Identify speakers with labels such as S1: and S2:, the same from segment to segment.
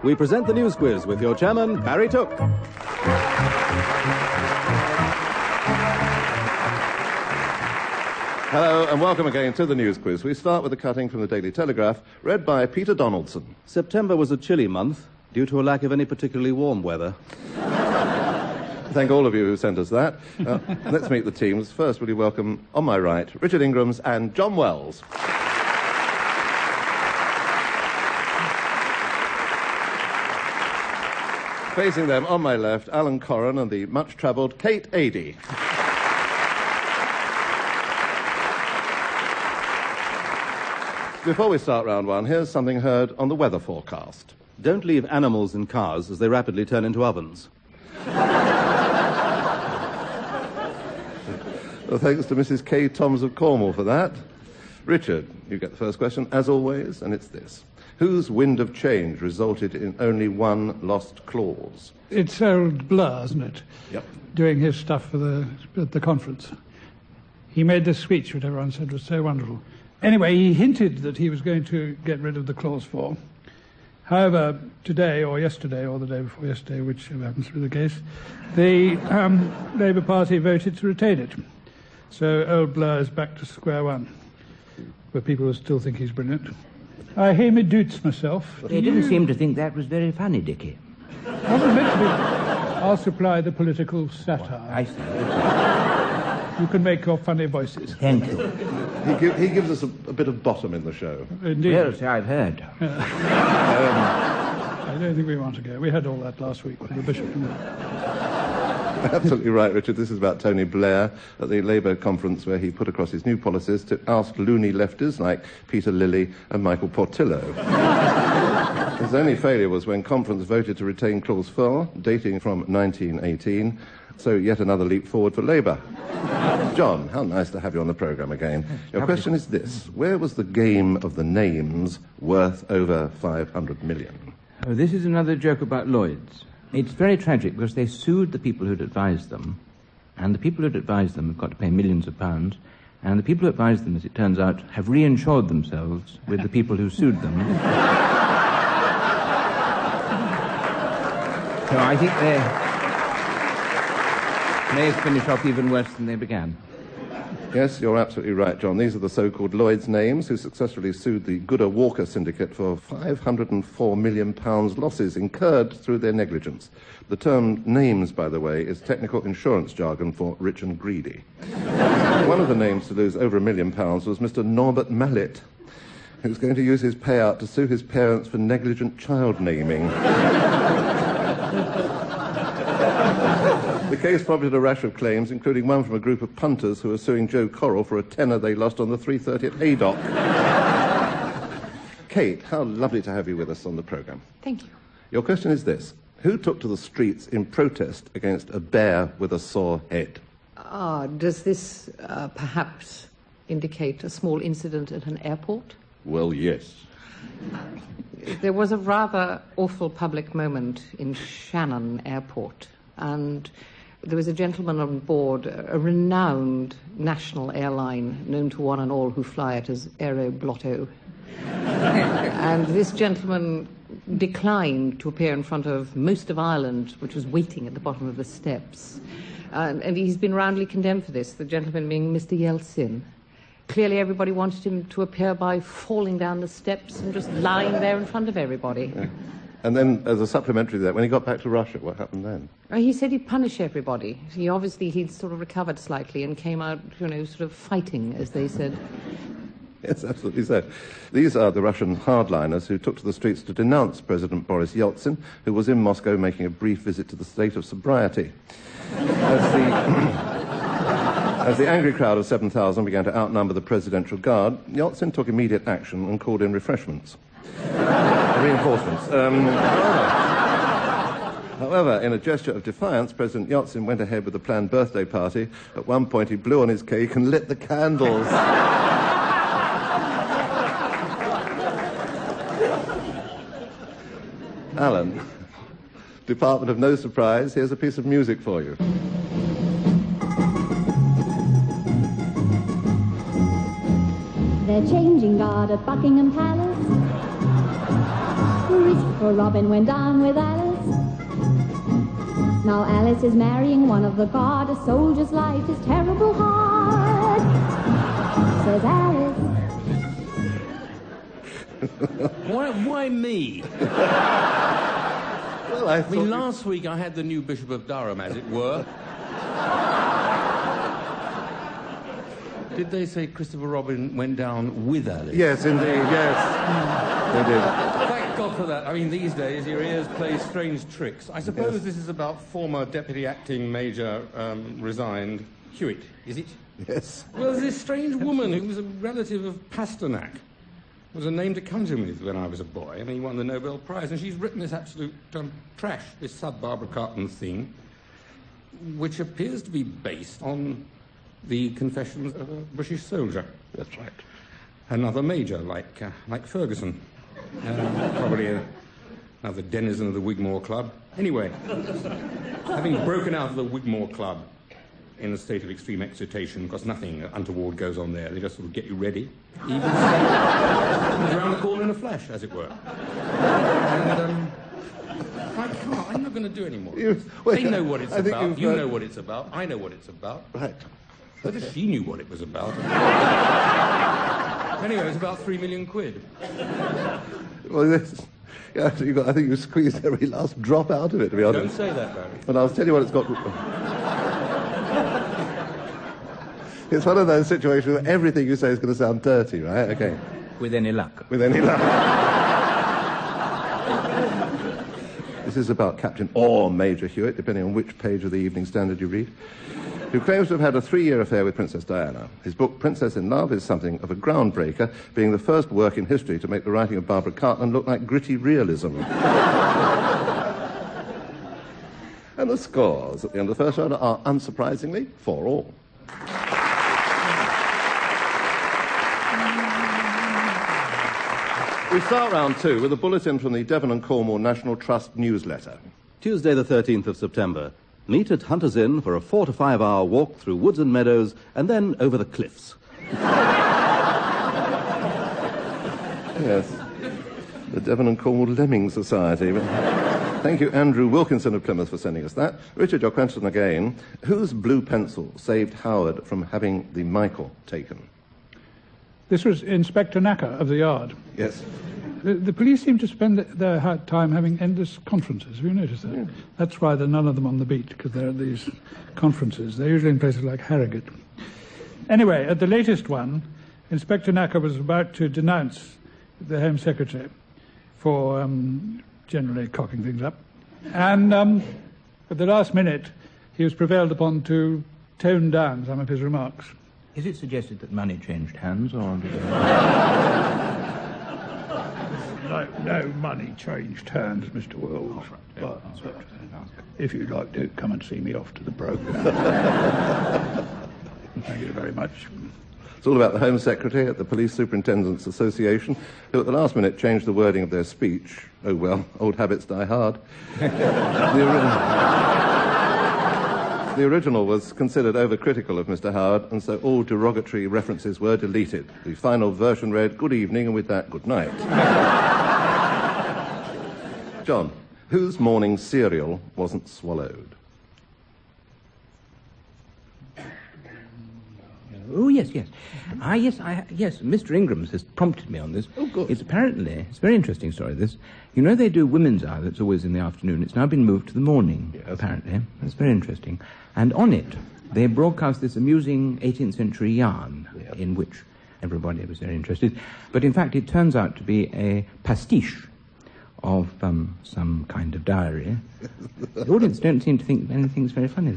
S1: we present the News Quiz with your chairman, Barry Took. Hello and welcome again to the News Quiz. We start with a cutting from the Daily Telegraph, read by Peter Donaldson.
S2: September was a chilly month due to a lack of any particularly warm weather.
S1: Thank all of you who sent us that. Let's meet the teams. First, will you welcome, on my right, Richard Ingrams and John Wells. Facing them, on my left, Alan Corran and the much-travelled Kate Adie. Before we start round one, here's something heard on the weather forecast.
S2: Don't leave animals in cars as they rapidly turn into ovens.
S1: Well, thanks to Mrs. K. Toms of Cornwall for that. Richard, you get the first question, as always, and it's this. Whose wind of change resulted in only one lost clause?
S3: It's old Blur, isn't it?
S1: Yep.
S3: Doing his stuff for the conference. He made this speech, which everyone said was so wonderful. Anyway, he hinted that he was going to get rid of the clause 4. However, today or yesterday or the day before yesterday, whichever happens to be the case, the Labour Party voted to retain it. So old Blur is back to square one, where people still think he's brilliant. I hear me doots myself.
S4: They didn't seem to think that was very funny, Dickie.
S3: Wasn't meant to be. I'll supply the political satire.
S4: I see.
S3: You can make your funny voices.
S4: Thank you.
S1: He gives us a bit of bottom in the show.
S3: Indeed.
S4: Yes, I've heard.
S3: I don't think we want to go. We had all that last week with the Bishop.
S1: Absolutely right, Richard. This is about Tony Blair at the Labour conference where he put across his new policies to oust loony lefties like Peter Lilly and Michael Portillo. His only failure was when conference voted to retain Clause 4, dating from 1918, so yet another leap forward for Labour. John, how nice to have you on the programme again. Your question is this. Where was the game of the names worth over 500 million?
S4: Oh, this is another joke about Lloyd's. It's very tragic because they sued the people who'd advised them, and the people who'd advised them have got to pay millions of pounds, and the people who advised them, as it turns out, have reinsured themselves with the people who sued them. So I think they may finish off even worse than they began.
S1: Yes, you're absolutely right, John. These are the so-called Lloyd's names who successfully sued the Gooder Walker syndicate for £504 million losses incurred through their negligence. The term names, by the way, is technical insurance jargon for rich and greedy. One of the names to lose over £1 million was Mr. Norbert Mallet, who's going to use his payout to sue his parents for negligent child naming. The case prompted a rash of claims, including one from a group of punters who are suing Joe Correll for a tenner they lost on the 3:30 at Haydock. Kate, how lovely to have you with us on the programme.
S5: Thank you.
S1: Your question is this. Who took to the streets in protest against a bear with a sore head?
S5: Does this perhaps indicate a small incident at an airport?
S1: Well, yes.
S5: There was a rather awful public moment in Shannon Airport, and there was a gentleman on board, a renowned national airline known to one and all who fly it as Aero Blotto. And this gentleman declined to appear in front of most of Ireland, which was waiting at the bottom of the steps. And he's been roundly condemned for this, the gentleman being Mr. Yeltsin. Clearly everybody wanted him to appear by falling down the steps and just lying there in front of everybody.
S1: Yeah. And then, as a supplementary to that, when he got back to Russia, what happened then?
S5: He said he'd punish everybody. He'd sort of recovered slightly and came out, sort of fighting, as they said.
S1: Yes, absolutely so. These are the Russian hardliners who took to the streets to denounce President Boris Yeltsin, who was in Moscow making a brief visit to the state of sobriety. As the angry crowd of 7,000 began to outnumber the presidential guard, Yeltsin took immediate action and called in refreshments. Reinforcements. However, in a gesture of defiance, President Yeltsin went ahead with a planned birthday party. At one point, he blew on his cake and lit the candles. Alan, Department of No Surprise, here's a piece of music for you.
S6: They're changing guard at Buckingham Palace. Christopher Robin went down with Alice. Now Alice is marrying one of the guard. A soldier's life is terrible hard, says Alice.
S7: Why me?
S1: Well,
S7: I mean, last week I had the new Bishop of Durham, as it were. Did they say Christopher Robin went down with Alice?
S1: Yes, indeed, yes. They did.
S7: Thank God for that. I mean, these days, your ears play strange tricks. I suppose this is about former Deputy Acting Major, resigned, Hewitt, is it?
S1: Yes.
S7: Well, there's this strange woman who was a relative of Pasternak. Was a name to come to me when I was a boy. I mean, he won the Nobel Prize, and she's written this absolute trash, this sub-Barbara Cartman thing, which appears to be based on the confessions of a British soldier.
S1: That's right.
S7: Another major, like Ferguson. Probably another denizen of the Wigmore Club. Anyway, having broken out of the Wigmore Club in a state of extreme excitation, because nothing untoward goes on there. They just sort of get you ready. Even around the corner in a flash, as it were. And I can't. I'm not going to do any more. They know what it's about. You know what it's about. I know what it's about.
S1: Right.
S7: But if she knew what it was about. Anyway, it's about 3 million quid.
S1: Well, I think you squeezed every last drop out of it, to be honest.
S7: Don't say that, Barry.
S1: But I'll tell you what it's got... It's one of those situations where everything you say is going to sound dirty, right? Okay.
S4: With any luck.
S1: With any luck. This is about Captain or Major Hewitt, depending on which page of the Evening Standard you read, who claims to have had a 3-year affair with Princess Diana. His book, Princess in Love, is something of a groundbreaker, being the first work in history to make the writing of Barbara Cartman look like gritty realism. And the scores at the end of the first round are, unsurprisingly, 4-all. We start round 2 with a bulletin from the Devon and Cornwall National Trust newsletter.
S2: Tuesday the 13th of September. Meet at Hunter's Inn for a 4 to 5 hour walk through woods and meadows and then over the cliffs.
S1: Yes. The Devon and Cornwall Lemming Society. Thank you, Andrew Wilkinson of Plymouth, for sending us that. Richard, your question again. Whose blue pencil saved Howard from having the Michael taken?
S3: This was Inspector Knacker of the Yard.
S1: Yes.
S3: The police seem to spend their time having endless conferences. Have you noticed that? Yeah. That's why there are none of them on the beat, because there are these conferences. They're usually in places like Harrogate. Anyway, at the latest one, Inspector Knacker was about to denounce the Home Secretary for generally cocking things up. And at the last minute, he was prevailed upon to tone down some of his remarks.
S4: Is it suggested that money changed hands, or...
S3: No money changed hands, Mr. Wells. But if you'd like to, come and see me off to the broker. Thank you very much.
S1: It's all about the Home Secretary at the Police Superintendents Association, who at the last minute changed the wording of their speech. Oh, well, old habits die hard. The original was considered overcritical of Mr. Howard, and so all derogatory references were deleted. The final version read, "Good evening," and with that, good night. John, whose morning cereal wasn't swallowed?
S4: Oh, yes. Yes, Mr. Ingrams has prompted me on this.
S1: Oh, good.
S4: It's a very interesting story, this. You know they do Women's Hour, that's always in the afternoon. It's now been moved to the morning, yes. Apparently. That's very interesting. And on it, they broadcast this amusing 18th century yarn, yes, in which everybody was very interested. But in fact, it turns out to be a pastiche of some kind of diary. The audience don't seem to think anything's very funny.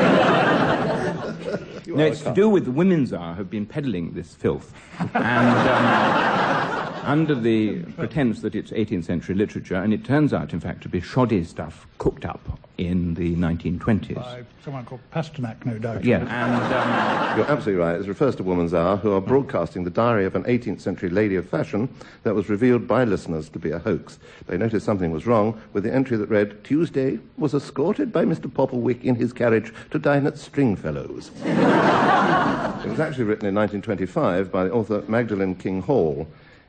S4: No, it's to do with the Women's Hour have been peddling this filth. And under the pretense that it's 18th century literature, and it turns out, in fact, to be shoddy stuff cooked up in the 1920s.
S3: By someone called Pasternak, no doubt.
S4: Yeah, and...
S1: You're absolutely right. It refers to Woman's Hour, who are broadcasting the diary of an 18th century lady of fashion that was revealed by listeners to be a hoax. They noticed something was wrong with the entry that read, "Tuesday was escorted by Mr. Popplewick in his carriage to dine at Stringfellows." It was actually written in 1925 by the author Magdalen King Hall.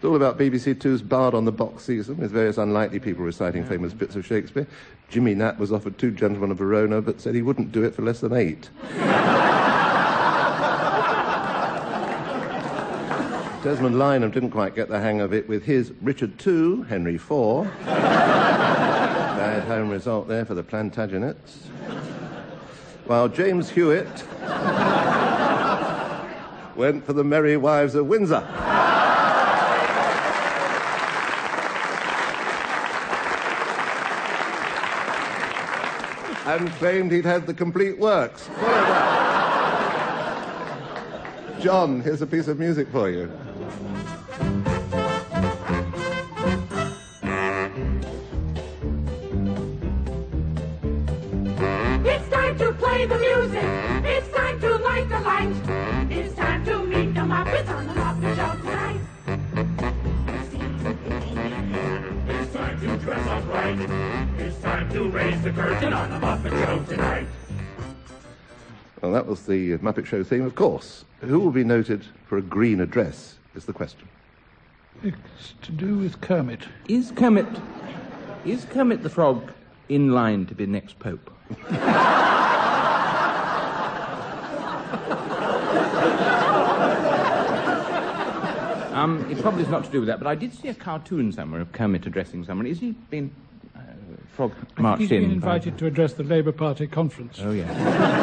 S1: It's all about BBC Two's Bard on the Box season, with various unlikely people reciting famous bits of Shakespeare. Jimmy Natt was offered 2 Gentlemen of Verona, but said he wouldn't do it for less than 8. Desmond Lynam didn't quite get the hang of it with his Richard II, Henry IV. Bad home result there for the Plantagenets. While James Hewitt went for the Merry Wives of Windsor. And claimed he'd had the complete works. John, here's a piece of music for you.
S8: It's time to play the music. It's time to light the light. It's time to meet the Muppets on the Muppet Show tonight. It's time to dress up right. It's time to raise the curtain on the Muppet Show tonight.
S1: Well, that was the Muppet Show theme, of course. Who will be noted for a green address is the question.
S3: It's to do with Kermit.
S4: Is Kermit the Frog in line to be the next Pope? It probably is not to do with that, but I did see a cartoon somewhere of Kermit addressing someone. Is he been Frog marched in?
S3: He's been invited to address the Labour Party conference.
S4: Oh, yeah.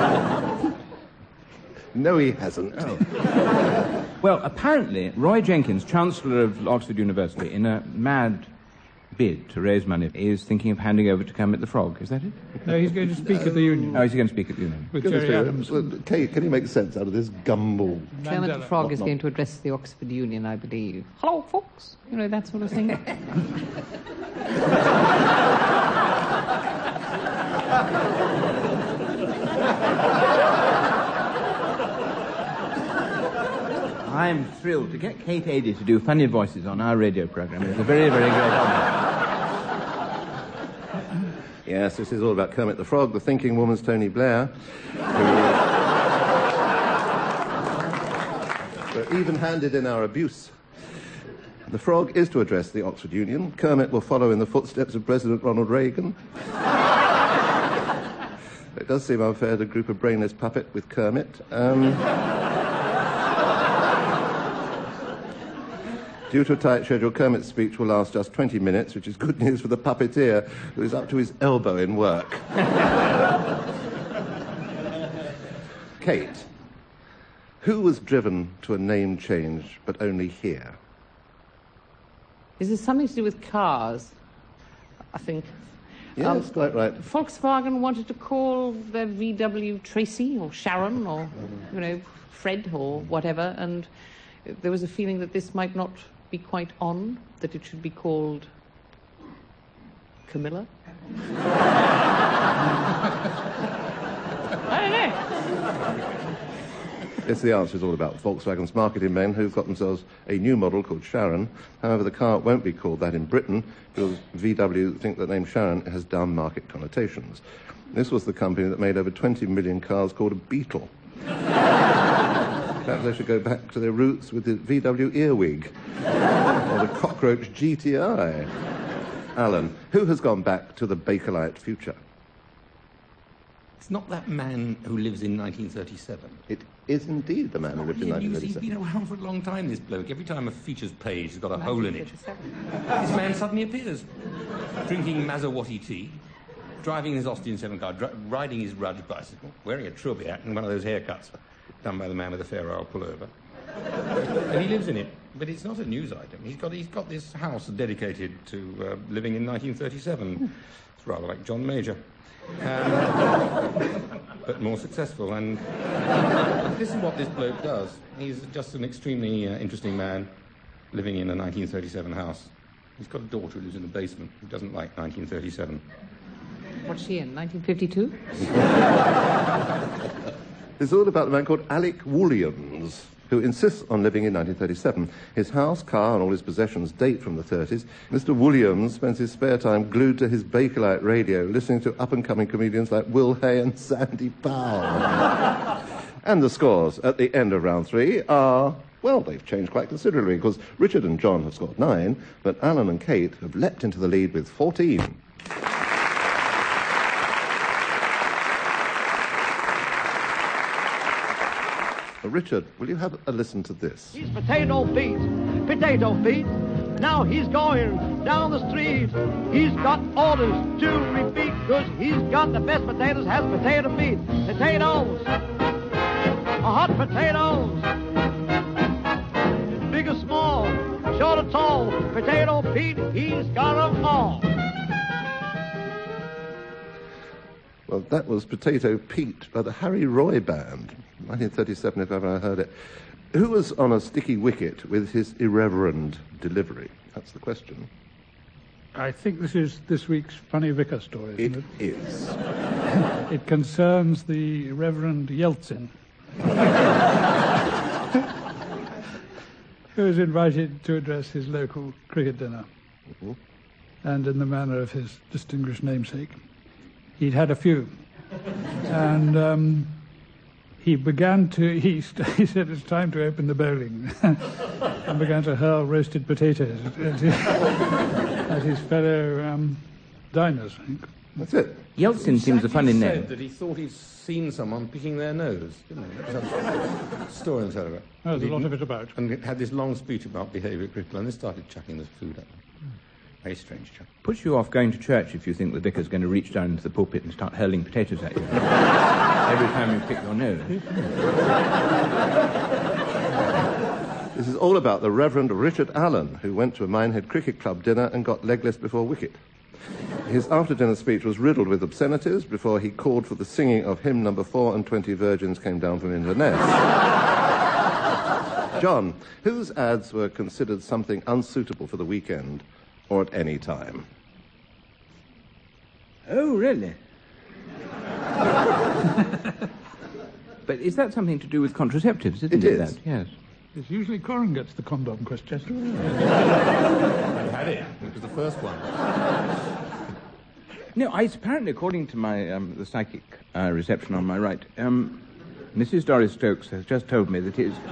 S1: No, he hasn't.
S4: Oh. Well, apparently, Roy Jenkins, Chancellor of Oxford University, in a mad bid to raise money, is thinking of handing over to Kermit the Frog. Is that it?
S3: No, he's going to speak at the Union.
S4: Oh, is he going to speak at the Union?
S3: With Jerry Adams.
S1: Kate, can you make sense out of this gumble?
S5: Kermit the Frog is going to address the Oxford Union, I believe. Hello, folks. You know, that sort of thing.
S4: I'm thrilled to get Kate Adie to do funny voices on our radio programme. It's a very, very great honour.
S1: Yes, this is all about Kermit the Frog, the thinking woman's Tony Blair. Who we're even-handed in our abuse. The Frog is to address the Oxford Union. Kermit will follow in the footsteps of President Ronald Reagan. It does seem unfair to group a brainless puppet with Kermit. Due to a tight schedule, Kermit's speech will last just 20 minutes, which is good news for the puppeteer, who is up to his elbow in work. Kate, who was driven to a name change, but only here?
S5: Is this something to do with cars? I think.
S1: Yes, quite right.
S5: Volkswagen wanted to call their VW Tracy or Sharon or, you know, Fred or whatever, and there was a feeling that this might not be quite on, that it should be called Camilla. I don't know.
S1: Yes, the answer is all about Volkswagen's marketing men who've got themselves a new model called Sharon. However, the car won't be called that in Britain because VW think the name Sharon has down market connotations. This was the company that made over 20 million cars called a Beetle. Perhaps they should go back to their roots with the VW Earwig or the Cockroach GTI. Alan, who has gone back to the Bakelite future?
S7: It's not that man who lives in 1937.
S1: It is indeed the man who lived in
S7: He's
S1: 1937.
S7: been around for a long time, this bloke. Every time a features page has got a hole in it. This man suddenly appears, drinking Maserati tea, driving his Austin 7 car, riding his Rudge bicycle, wearing a trilby hat and one of those haircuts done by the man with the fair Isle pullover. And he lives in it, but it's not a news item. He's got this house dedicated to living in 1937. It's rather like John Major. But more successful. And this is what this bloke does. He's just an extremely interesting man living in a 1937 house. He's got a daughter who lives in the basement who doesn't like 1937.
S5: What's she in, 1952?
S1: It's all about the man called Alec Williams, who insists on living in 1937. His house, car, and all his possessions date from the 30s. Mr. Williams spends his spare time glued to his Bakelite radio, listening to up-and-coming comedians like Will Hay and Sandy Powell. And the scores at the end of round 3 are Well, they've changed quite considerably, because Richard and John have scored 9, but Alan and Kate have leapt into the lead with 14. Richard, will you have a listen to this?
S9: He's potato feet. Now he's going down the street. He's got orders to repeat, because he's got the best potatoes, has potato feet. Potatoes, hot potatoes, big or small, short or tall. Potato Pete, he's got them all.
S1: Well, that was Potato Pete by the Harry Roy Band, 1937, if ever I heard it. Who was on a sticky wicket with his irreverent delivery? That's the question.
S3: I think this is this week's Funny Vicar story, isn't it?
S1: It is.
S3: It concerns the Reverend Yeltsin, who was invited to address his local cricket dinner.
S1: Mm-hmm.
S3: And in the manner of his distinguished namesake, he'd had a few. And he began to, he said it's time to open the bowling, and began to hurl roasted potatoes at his fellow diners, I think.
S1: That's it.
S4: Yeltsin seems a funny
S7: He
S4: name.
S7: said that he thought he'd seen someone picking their nose, didn't he? That was a story on Telegraph.
S3: There's a lot of it about.
S7: And it had this long speech about behaviour at Crystal, and they started chucking the food at them. Very strange chap.
S4: Puts you off going to church if you think the vicar's going to reach down into the pulpit and start hurling potatoes at you every time you pick your nose.
S1: This is all about the Reverend Richard Allen, who went to a Minehead Cricket Club dinner and got legless before wicket. His after-dinner speech was riddled with obscenities before he called for the singing of hymn number 4 and 20 virgins came down from Inverness. John, whose ads were considered something unsuitable for the weekend or at any time?
S4: Oh, really? But is that something to do with contraceptives, isn't it?
S1: It is.
S4: That? Yes.
S3: It's usually Corin gets the condom question.
S7: I had it. It was the first one.
S4: No, apparently, according to my the psychic reception on my right, Mrs. Doris Stokes has just told me that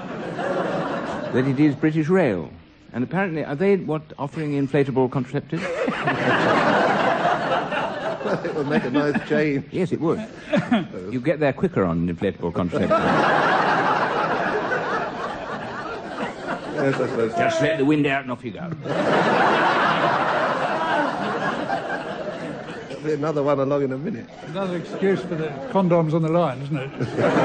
S4: it is British Rail. And apparently, are they offering inflatable contraceptives?
S1: Well, it would make a nice change.
S4: Yes, it would. You get there quicker on inflatable contraceptives.
S1: Yes, I suppose.
S4: Just let the wind out and off you go.
S1: There'll be another one along in a minute.
S3: Another excuse for the condoms on the line, isn't it?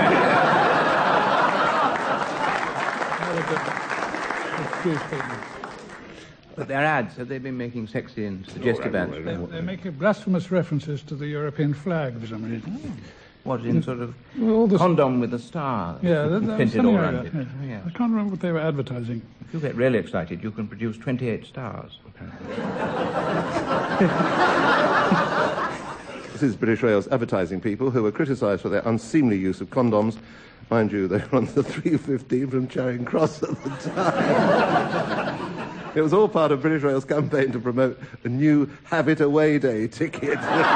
S3: Another good excuse for them.
S4: But their ads, have they been making sexy and suggestive ads?
S3: They're making blasphemous references to the European flag for some reason.
S4: What, in sort of
S3: All the
S4: condom with a star?
S3: Yeah,
S4: printed
S3: something
S4: all
S3: like
S4: around
S3: that.
S4: it.
S3: Yeah.
S4: Yes.
S3: I can't remember what they were advertising.
S4: If you get really excited, you can produce 28 stars, apparently.
S1: This is British Rail's advertising people who were criticised for their unseemly use of condoms. Mind you, they were on the 3:15 from Charing Cross at the time. It was all part of British Rail's campaign to promote a new Have It Away Day ticket.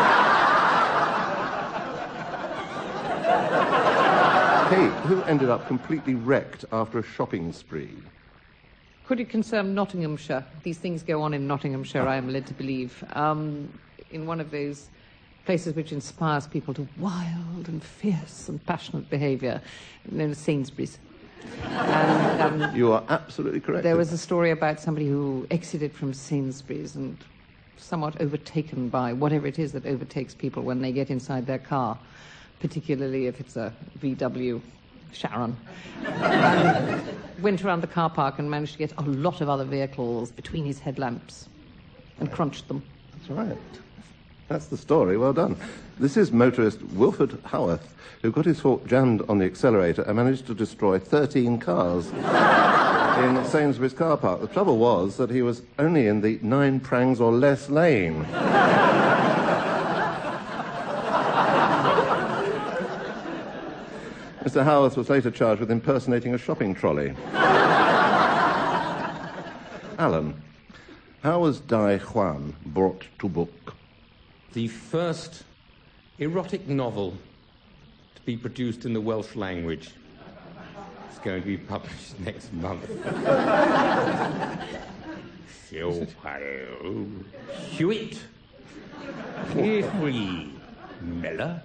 S1: Kate, who ended up completely wrecked after a shopping spree?
S5: Could it concern Nottinghamshire? These things go on in Nottinghamshire, I am led to believe. In one of those places which inspires people to wild and fierce and passionate behaviour, known as Sainsbury's. And,
S1: You are absolutely correct.
S5: there was a story about somebody who exited from Sainsbury's and somewhat overtaken by whatever it is that overtakes people when they get inside their car, particularly if it's a VW Sharon. And went around the car park and managed to get a lot of other vehicles between his headlamps and crunched them.
S1: That's right. That's the story. Well done. This is motorist Wilford Howarth, who got his foot jammed on the accelerator and managed to destroy 13 cars in Sainsbury's car park. The trouble was that he was only in the 9 prangs or less lane. Mr. Howarth was later charged with impersonating a shopping trolley. Alan, how was Dai Juan brought to book?
S7: The first erotic novel to be produced in the Welsh language. It's going to be published next month. Hewitt. Jeffrey Miller.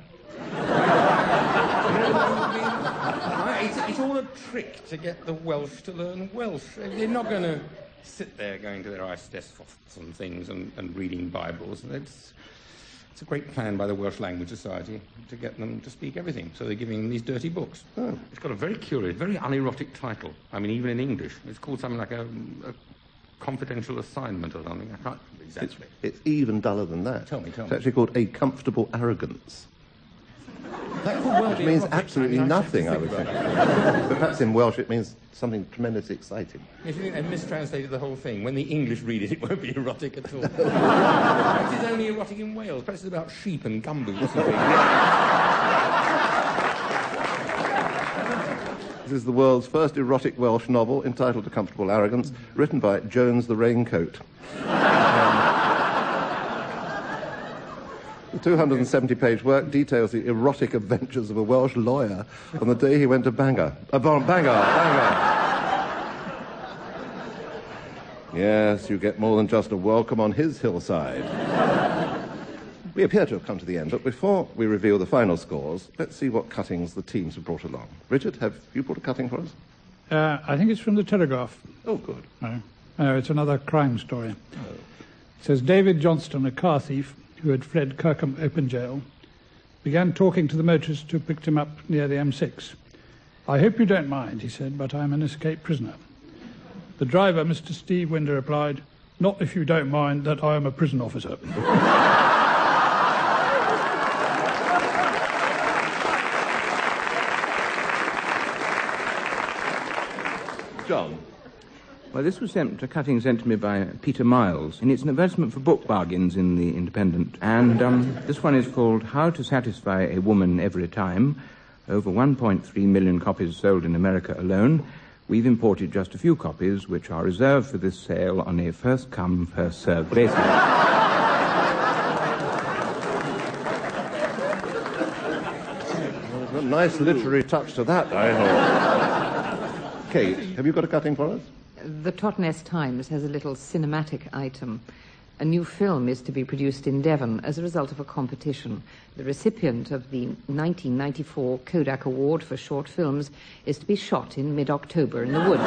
S7: It's all a trick to get the Welsh to learn Welsh. They're not going to sit there going to their Eisteddfods and things and reading Bibles. It's a great plan by the Welsh Language Society to get them to speak everything. So they're giving them these dirty books. Oh. It's got a very curious, very unerotic title. I mean, even in English. It's called something like a confidential assignment or something. I can't exactly.
S1: It's even duller than that.
S7: Tell me.
S1: It's actually called A Comfortable Arrogance.
S7: That could well
S1: Which
S7: be
S1: means
S7: erotic.
S1: absolutely nothing, I would think. But perhaps in Welsh it means something tremendously exciting.
S7: If you think they've mistranslated the whole thing, when the English read it, it won't be erotic at all. Perhaps it's only erotic in Wales. Perhaps it's about sheep and gumboots and things.
S1: This is the world's first erotic Welsh novel entitled A Comfortable Arrogance, written by Jones the Raincoat. The 270-page work details the erotic adventures of a Welsh lawyer on the day he went to Bangor. Yes, you get more than just a welcome on his hillside. We appear to have come to the end, but before we reveal the final scores, let's see what cuttings the teams have brought along. Richard, have you brought a cutting for us?
S3: I think it's from the Telegraph.
S1: Oh, good.
S3: No, it's another crime story. Oh. It says, David Johnston, a car thief who had fled Kirkham Open Jail, began talking to the motorist who picked him up near the M6. I hope you don't mind, he said, but I'm an escaped prisoner. The driver, Mr. Steve Winder, replied, not if you don't mind that I am a prison officer.
S1: John?
S4: Well, this was a cutting sent to me by Peter Miles, and it's an advertisement for book bargains in The Independent. And this one is called How to Satisfy a Woman Every Time. Over 1.3 million copies sold in America alone. We've imported just a few copies, which are reserved for this sale on a first-come, first-served basis.
S1: There's a nice literary touch to that, I hope. Kate, have you got a cutting for us?
S5: The Totnes Times has a little cinematic item. A new film is to be produced in Devon as a result of a competition. The recipient of the 1994 Kodak Award for short films is to be shot in mid-October in the woods.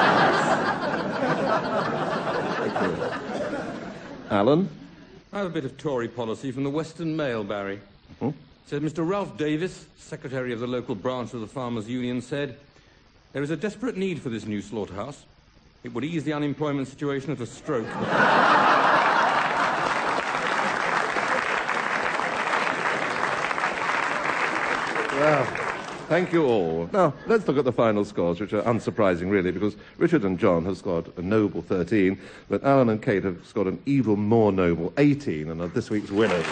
S1: Alan?
S7: I have a bit of Tory policy from the Western Mail, Barry. It says, Mr. Ralph Davis, secretary of the local branch of the Farmers' Union, said, there is a desperate need for this new slaughterhouse. It would ease the unemployment situation at a stroke.
S1: Well, thank you all. Now, let's look at the final scores, which are unsurprising, really, because Richard and John have scored a noble 13, but Alan and Kate have scored an even more noble 18 and are this week's winners.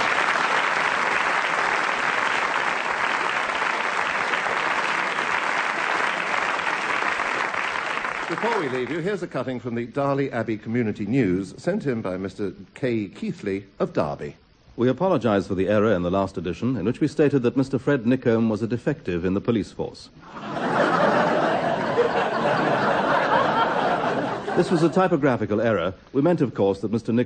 S1: Before we leave you, here's a cutting from the Darley Abbey Community News, sent in by Mr. K. Keithley of Derby.
S2: We apologise for the error in the last edition, in which we stated that Mr. Fred Nicombe was a defective in the police force. This was a typographical error. We meant, of course, that Mr. Nicombe